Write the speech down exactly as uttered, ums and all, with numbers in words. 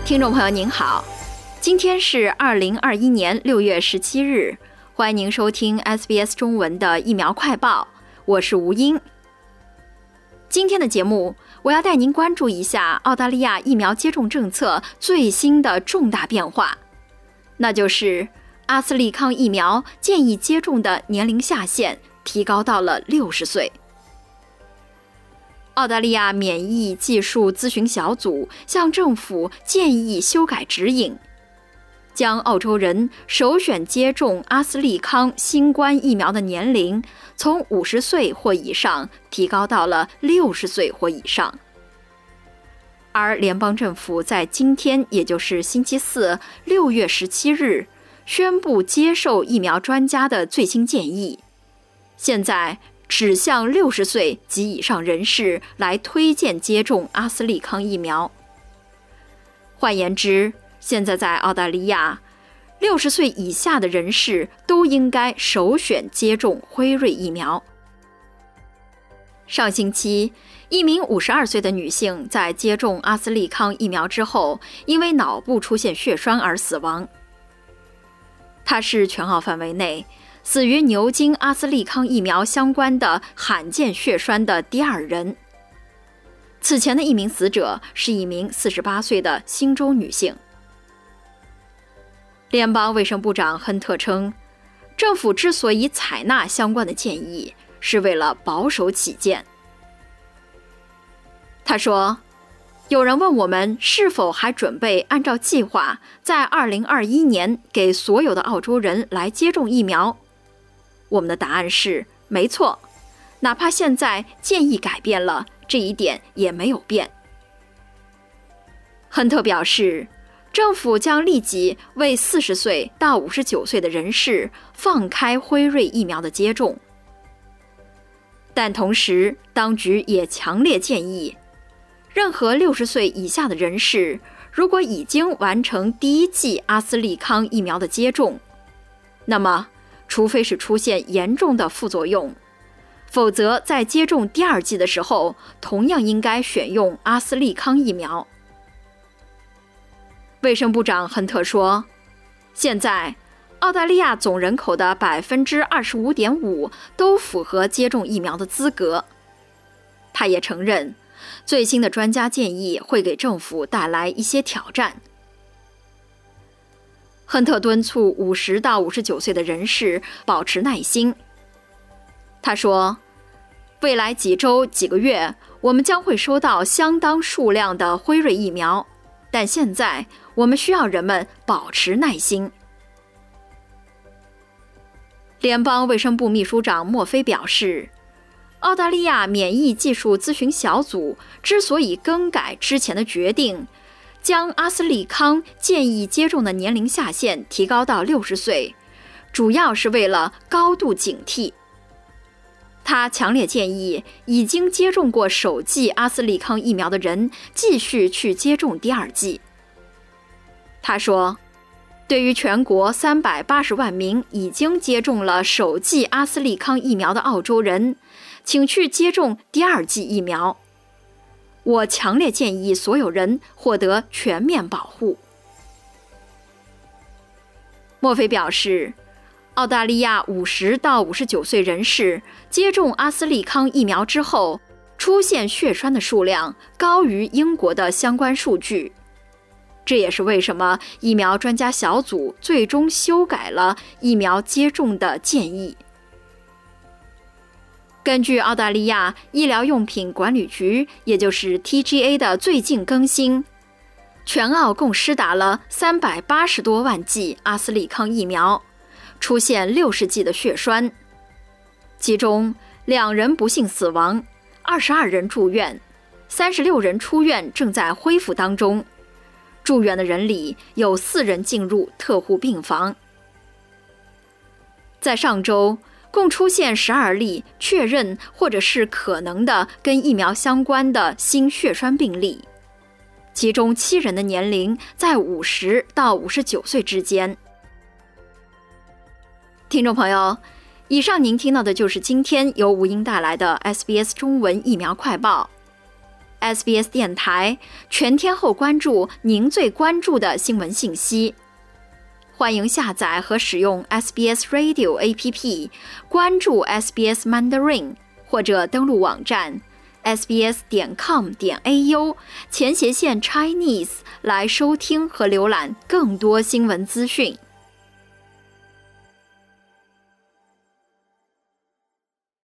听众朋友您好，今天是二零二一年六月十七日，欢迎您收听 S B S 中文的疫苗快报，我是吴英。今天的节目，我要带您关注一下澳大利亚疫苗接种政策最新的重大变化，那就是阿斯利康疫苗建议接种的年龄下限提高到了六十岁。澳大利亚免疫技术咨询小组向政府建议修改指引，将澳洲人首选接种阿斯利康新冠疫苗的年龄从五十岁或以上提高到了六十岁或以上。而联邦政府在今天，也就是星期四，六月十七日，宣布接受疫苗专家的最新建议，现在只向六十岁及以上人士来推荐接种阿斯利康疫苗。换言之，现在在澳大利亚，六十岁以下的人士都应该首选接种辉瑞疫苗。上星期，一名五十二岁的女性在接种阿斯利康疫苗之后，因为脑部出现血栓而死亡。她是全澳范围内死于牛津阿斯利康疫苗相关的罕见血栓的第二人。此前的一名死者是一名四十八岁的新州女性。联邦卫生部长亨特称，政府之所以采纳相关的建议，是为了保守起见。他说，有人问我们是否还准备按照计划在二零二一年给所有的澳洲人来接种疫苗。我们的答案是没错，哪怕现在建议改变了，这一点也没有变。亨特表示，政府将立即为四十岁到五十九岁的人士放开辉瑞疫苗的接种，但同时当局也强烈建议，任何六十岁以下的人士如果已经完成第一剂阿斯利康疫苗的接种，那么除非是出现严重的副作用，否则在接种第二剂的时候，同样应该选用阿斯利康疫苗。卫生部长亨特说，现在澳大利亚总人口的 百分之二十五点五 都符合接种疫苗的资格。他也承认，最新的专家建议会给政府带来一些挑战。亨特敦促五十到五十九岁的人士保持耐心。他说，未来几周几个月，我们将会收到相当数量的辉瑞疫苗，但现在我们需要人们保持耐心。联邦卫生部秘书长莫菲表示，澳大利亚免疫技术咨询小组之所以更改之前的决定，将阿斯利康建议接种的年龄下限提高到六十岁，主要是为了高度警惕。他强烈建议已经接种过首剂阿斯利康疫苗的人继续去接种第二剂。他说，对于全国三百八十万名已经接种了首剂阿斯利康疫苗的澳洲人，请去接种第二剂疫苗。我强烈建议所有人获得全面保护。莫菲表示，澳大利亚五十到五十九岁人士接种阿斯利康疫苗之后，出现血栓的数量高于英国的相关数据。这也是为什么疫苗专家小组最终修改了疫苗接种的建议。根据澳大利亚医疗用品管理局，也就是 T G A 的最近更新，全澳共施打了三百八十多万剂阿斯利康疫苗，出现六十剂的血栓，其中两人不幸死亡，二十二人住院，三十六人出院正在恢复当中。住院的人里有四人进入特护病房。在上周，共出现十二例确认或者是可能的跟疫苗相关的新血栓病例，其中七人的年龄在五十到五十九岁之间。听众朋友，以上您听到的就是今天由吴英带来的 S B S 中文疫苗快报。 S B S 电台，全天候关注您最关注的新闻信息。欢迎下载和使用 S B S Radio A P P， 关注 S B S Mandarin， 或者登录网站 S B S 点 com 点 A U 前斜线 Chinese 来收听和浏览更多新闻资讯。